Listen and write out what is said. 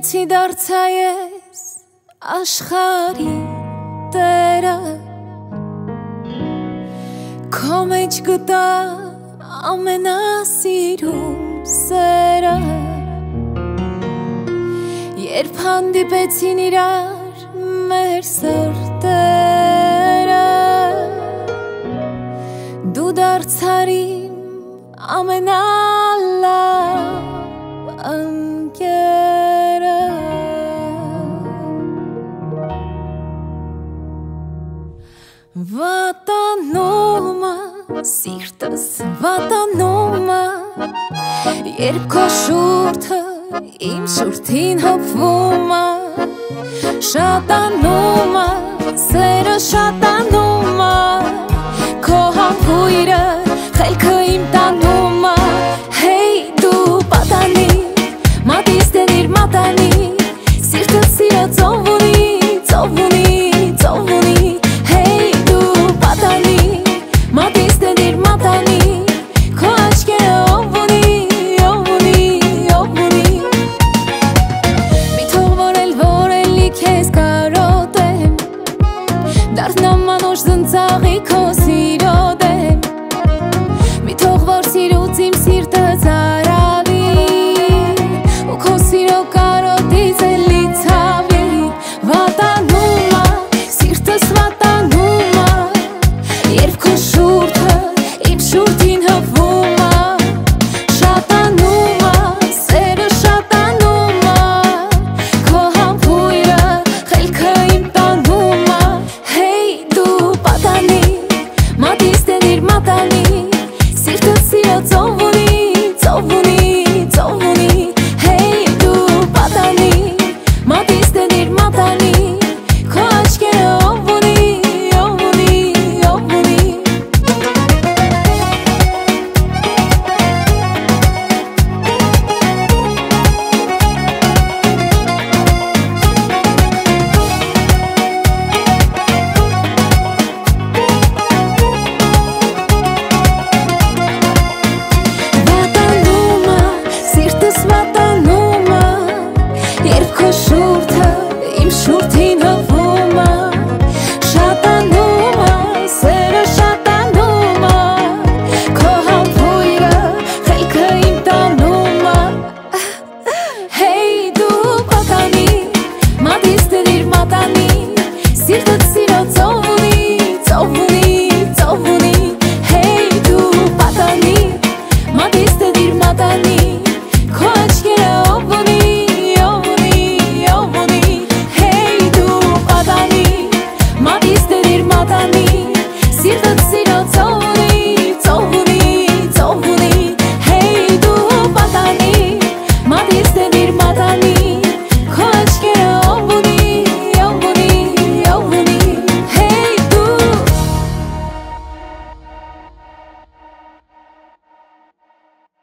Գնեցի դարձա ես աշխարհի տերը Քո մեջ գտա ամենասիրուն սերը Երբ հանդիպեցին իրար մեր սրտերը Դու դարձար իմ ամենալավ ընկերը Վատանում է սիրտս վատանում է Երբ քո շուրթը իմ շուրթին հպվում է Շատանում է սերը շատանում է Քո համբույրը խելքը իմ տանում է Հեյ դու պատանի մատիս դենիր մատանի Սիրտը սիրո ծով ունի ծով ունի ծով ունի Հեյ դու պատանի մատիս դենիր մատանի Քո աչքերը ով ունի ով ունի ով ունի Մի թող որ էլի քեզ կարոտեմ Դառնամ անուշ զնծաղի քո սիրո դեմ Մի թող որ սիրուց իմ սիրտը ծարավի Ու քո սիրո կարոտից էլի ցավի Վատանում է, սիրտս վատանում է Երբ քո շուրթը իմ շուրթին հպվում է Շատանում է, սերը շատանում է Քո համբույրը խելքը իմ տանում է Հեյ դու պատանի մատիս դենիր մատանի Սիրտը սիրո ծով